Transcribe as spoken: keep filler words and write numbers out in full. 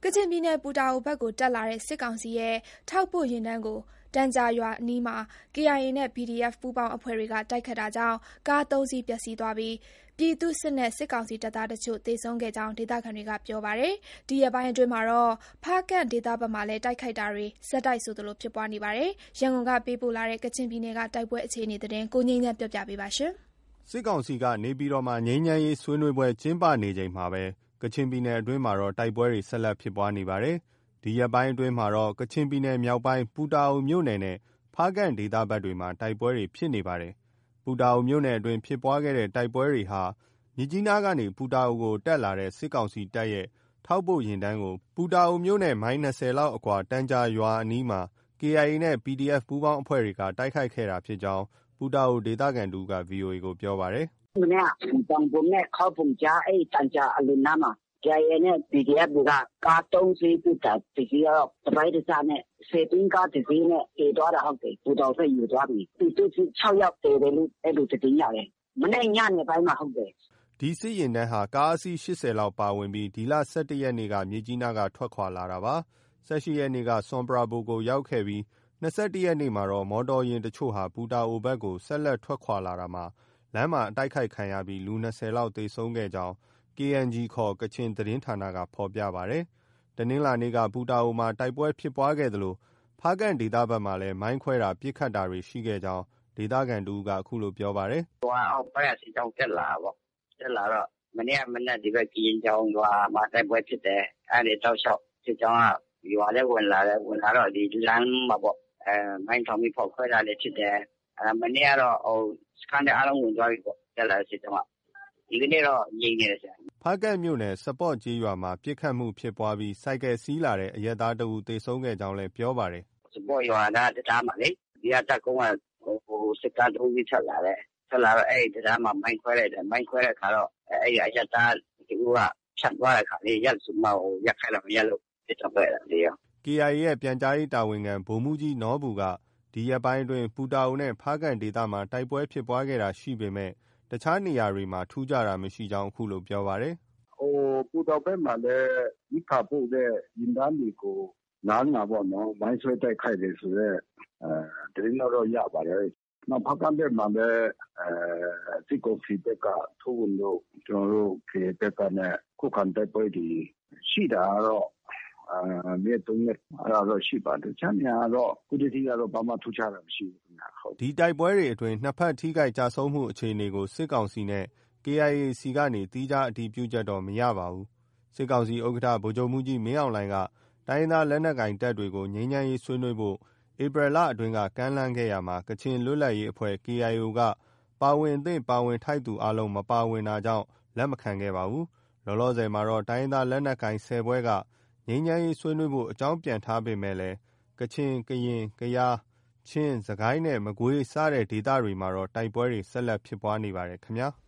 ကချင်ပြည်နယ်ပူတာအိုဘက်ကိုတက်လာတဲ့စစ်ကောင်စီရဲ့ထောက်ပို့ယာဉ်တန်းကိုတန်ကြာရွာအနီးမှာ ကေအိုင်အေ နဲ့ ပီဒီအက်ဖ် ပူးပေါင်းအဖွဲ့တွေကတိုက်ခိုက်တာကြောင့်ကားသုံးစီးပျက်စီးသွားပြီးပြည်သူ့စစ်နဲ့စစ်ကောင်စီတပ်သားတချို့သေဆုံးခဲ့ကြောင်းဒေသခံတွေကပြောပါတယ်။ဒီရက်ပိုင်းအတွင်းမှာတော့ဖားကန့်ဒေသဘက်မှာလည်းတိုက်ခိုက်တာတွေဆက်တိုက်ဆိုသလိုဖြစ်ပွားနေပါတယ်။ရန်ကုန်ကပေးပို့လာတဲ့ကချင်ပြည်နယ်ကတိုက်ပွဲအခြေအနေသတင်းကိုငြိမ်းချမ်းပြောပြပေးပါရှင်။စစ်ကောင်စီကနေပြည်တော်မှာငြိမ်းချမ်းရေးဆွေးနွေးပွဲကျင်းပနေချိန်မှာပဲကချင်ပြည်နယ်အတွင်းမှာတော့တိုက်ပွဲတွေဆက်လက်ဖြစ်ပွားနေပါတယ်။ဒီရက်ပိုင်းအတွင်းမှာတော့ကချင်ပြည်နယ်မြောက်ပိုင်းပူတာအိုမြို့နယ်နဲ့ဖားကန့်ဒေသဘက်တွေမှာတိုက်ပွဲတွေဖြစ်နေပါတယ်။ပူတာအိုမြို့နယ်အတွင်းဖြစ်ပွားခဲ့တဲ့တိုက်ပွဲတွေဟာမြစ်ကြီးနားကနေပူတာအိုကိုတက်လာတဲ့စစ်ကောင်စီတပ်ရဲ့ထောက်ပို့ယာဉ်တန်းကိုပူတာအိုမြို့နဲ့မိုင်၂၀လောက်အကွာတန်ကြာရွာအနီးမှာ ကေအိုင်အေ နဲ့ ပီဒီအက်ဖ် ပူးပေါင်းအဖွဲ့တွေကတိုက်ခိုက်ခဲ့တာဖြစ်ကြောင်းပူတာအိုဒေသခံတဦးက ဗွီအိုအေ ကိုပြောပါတယ်။“မနေ့ကတောင်ပုံနဲ့ခေါပုံကြားအဲဒီတန်ကြာအလွန်နားမှာ ကေအိုင်အေ နဲ့ ပီဒီအက်ဖ် တွေကကားသုံးစီးပစ်တာ။တစ်စီးကတော့တပိုက်တစနဲ့ဆယ်ဘီးကားတစ်စီးနဲ့တင်သွားတာဟုတ်တယ်။ပူတာအိုဘက်ယူသွားပြီ။ပြည်သူ့စစ်၆ယောက်သေတယ်လို့အဲလိုသတင်းရတယ်။မနေ့ညနေပိုင်းမှာဟုတ်တယ်။ ” ဒီစစ်ယာဉ်တန်းဟာကားအစီး၈၀လောက်ပါဝင်ပြီးဒီလ၁၁ရက်နေ့ကမြစ်ကြီးနားကထွက်ခွာလာတာပါ။၁၈ရက်နေ့ကဆွမ်ပရာဘိုကိုရောက်ခဲ့ပြီး၂၁ရက်နေ့မှာတော့မော်တော်ယာဉ်တချို့ဟာပူတာအိုဘက်ကိုဆက်လက်ထွက်ခွာလာတာမှာလမ်းမှာအတိုက်ခိုက်ခံရပြီးလူ၂၀လောက်သေဆုံးခဲ့ကြောင်း ကေအန်ဂျီ ခေါ်ကချင်သတင်းဌာနကဖော်ပြပါတယ်။တနင်္လာနေ့ကပူတာအိုမှာတိုက်ပွဲဖြစ်ပွားခဲ့သလိုဖားကန့်ဒေသဘက်မှာလည်းမိုင်းခွဲတာပစ်ခတ်တာတွေရှိခဲ့ကြောင်းဒေသခံတဦးကအခုလိုပြောပါတယ်။“အောက်ပိုင်းကစစ်ကြောင်းတက်လာတာပေါ့။တက်လာတော့မနေ့ကမနက်ဒီဘက်ကရင်ချောင်းရွာမှာတိုက်ပွဲဖြစ်တယ်။အဲဒီတောက်လျှောက်စစ်ကြောင်းကရွာထဲဝင်လာတယ်။ဝင်လာတော့ဒီလမ်းမှာပေါ့အဲမိုင်းထောင်ပြီးဖောက်ခွဲတာလည်းဖြစ်တယ်။အဲမနေ့ကတော့ဟိုစခန်းတွေအားလုံးဝင်သွားပြီပေါ့တက်လာတဲ့စစ်ကြောင်းက။ဒီကနေ့တော့ငြိမ်နေတယ်ဆရာ။ဖားကန့်မြို့နယ်စပေါ့ကျေးရွာမှာပစ်ခတ်မှုဖြစ်ပွားပြီးစိုက်ကယ်စီးလာတဲ့အရပ်သားတဦးသေဆုံးခဲ့ကြောင်းလည်းပြောပါတယ်။“စပေါ့ရွာကတရားမှာလေဒီကတပ်ကုန်းကဟိုစစ်ကားသုံးစီးထွက်လာတယ်။ထွက်လာတော့အဲဒီတရားမှာမိုင်းခွဲလိုက်တယ်။မိုင်းခွဲတဲ့အခါတော့အဲဒီအရပ်သားဒီဦးကဖြတ်သွားတဲ့အခါလေးရက်စုမဟိုရက်ခိုက်တော့မရက်လို့ဖြစ်တော့ပဲလေရော။ ကေအိုင်အေ ရဲ့ပြန်ကြားရေးတာဝန်ခံဗိုလ်မှူးကြီးနော်ဘူကဒီရက်ပိုင်းအတွင်းပူတာအိုနဲ့ဖားကန့်ဒေသမှာတိုက်ပွဲဖြစ်ပွားခဲ့တာရှိပေမဲ့တခြားနေရာတွေမှာထူးခြားတာမရှိကြောင်းအခုလိုပြောပါတယ်။“ဟိုပူတာအိုဘက်မှာလည်းရိက္ခာပို့တဲ့ယာဉ်တန်းတွေကိုလမ်းမှာပေါ့နော်မိုင်းဆွဲတိုက်ခိုက်တယ်ဆိုတော့အဲသတင်းတော့ရပါတယ်။နောက်ဖားကန့်ဘက်မှာလည်းအဲစစ်ကောင်စီဘက်ကထိုးဝင်လို့ကျွန်တော်တို့ ကေအိုင်အေ ဘက်ကနဲ့ခုခံတိုက်ပွဲတွေရှိတာကတော့အဲနေ့သုံးရက်အဲ့ဒါတော့ရှိပါတယ်။ချမ်းမြကတော့ခုတည်းကတော့ဘာမှထူးခြားတာမရှိဘူးခင်ဗျာ။ဒီတိုက်ပွဲတွေအတွင်းနှစ်ဖက်ထိခိုက်ကြဆုံးမှုအခြေအနေကိုစစ်ကောင်စီနဲ့ ကေအိုင်အေ စီကနေသီးခြားအတည်ပြုချက်တော့မရပါဘူး။စစ်ကောင်စီဥက္ကဋ္ဌဗိုလ်ချုပ်မှူးကြီးမင်းအောင်လှိုင်ကတိုင်းရင်းသားလက်နက်ကိုင်တပ်တွေကိုငြိမ်းချမ်းရေးဆွေးနွေးဖို့ဧပြီလအတွင်းကကမ်းလှမ်းခဲ့ရာမှာကချင်လွတ်လပ်ရေးအဖွဲ့ ကေအိုင်အို ကပါဝင်သင့်ပါဝင်ထိုက်သူအားလုံးမပါဝင်တာကြောင့်လက်မခံခဲ့ပါဘူး။လောလောဆယ်မှာတော့တိုင်းရင်းသားလက်နက်ကိုင်၁၀ဖွဲ့ကငြိမ်းချမ်းရေးဆွေးနွေးဖို့အကြောင်းပြန်ထားပေမဲ့လည်းကချင်၊ကရင်၊ကယား၊ချင်း၊စစ်ကိုင်းနဲ့မကွေးစတဲ့ဒေသတွေမှာတော့တိုက်ပွဲတွေဆက်လက်ဖြစ်ပွားနေပါတယ်ခင်ဗျာ။